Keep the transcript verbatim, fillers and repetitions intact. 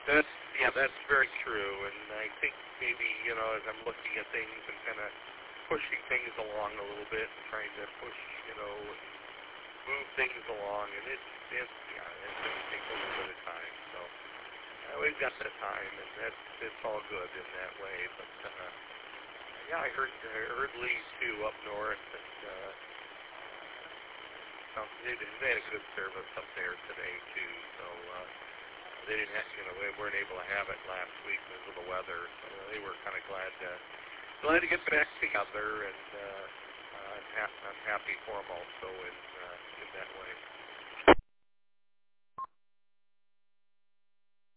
That's yeah, that's very true, and I think maybe you know as I'm looking at things and kind of pushing things along a little bit, and trying to push you know and move things along, and it's it's yeah, it's going to take a little bit of time. So uh, we've got the time, and that's it's all good in that way. But uh, yeah, I heard I heard Lee too up north, and uh, sounds they, they had a good service up there today too. So. Uh, They didn't have, you know, they weren't able to have it last week because of the weather, so they were kind of glad to glad to get back together, and uh, uh, I'm, ha- I'm happy for them also in uh, in that way.